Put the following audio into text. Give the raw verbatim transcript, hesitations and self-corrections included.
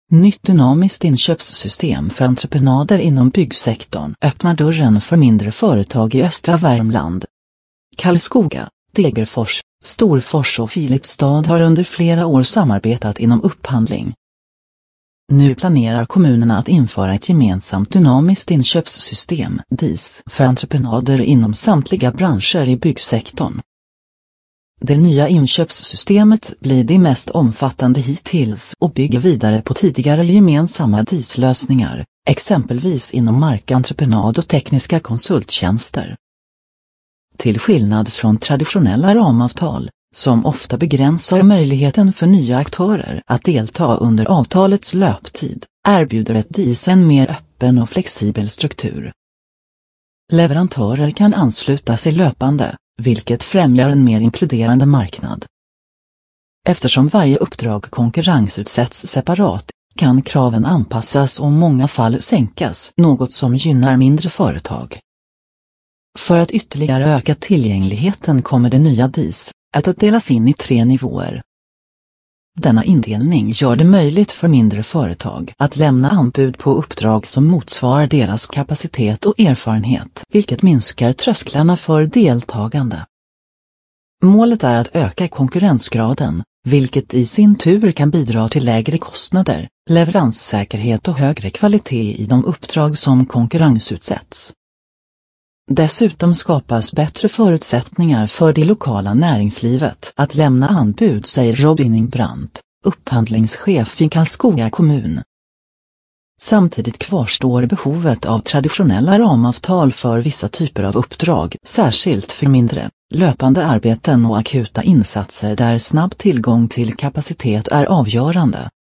Nytt dynamiskt inköpssystem för entreprenader inom byggsektorn öppnar dörren för mindre företag i östra Värmland. Karlskoga, Degerfors, Storfors och Filipstad har under flera år samarbetat inom upphandling. Nu planerar kommunerna att införa ett gemensamt dynamiskt inköpssystem, D I S, för entreprenader inom samtliga branscher i byggsektorn. Det nya inköpssystemet blir det mest omfattande hittills och bygger vidare på tidigare gemensamma D I S-lösningar, exempelvis inom markentreprenad och tekniska konsulttjänster. Till skillnad från traditionella ramavtal, som ofta begränsar möjligheten för nya aktörer att delta under avtalets löptid, erbjuder ett D I S en mer öppen och flexibel struktur. Leverantörer kan ansluta sig löpande, vilket främjar en mer inkluderande marknad. Eftersom varje uppdrag konkurrensutsätts separat, kan kraven anpassas och i många fall sänkas, något som gynnar mindre företag. För att ytterligare öka tillgängligheten kommer det nya D I S att delas in i tre nivåer. Denna indelning gör det möjligt för mindre företag att lämna anbud på uppdrag som motsvarar deras kapacitet och erfarenhet, vilket minskar trösklarna för deltagande. Målet är att öka konkurrensgraden, vilket i sin tur kan bidra till lägre kostnader, leveranssäkerhet och högre kvalitet i de uppdrag som konkurrensutsätts. Dessutom skapas bättre förutsättningar för det lokala näringslivet att lämna anbud, säger Robin Brandt, upphandlingschef i Karlskoga kommun. Samtidigt kvarstår behovet av traditionella ramavtal för vissa typer av uppdrag, särskilt för mindre, löpande arbeten och akuta insatser där snabb tillgång till kapacitet är avgörande.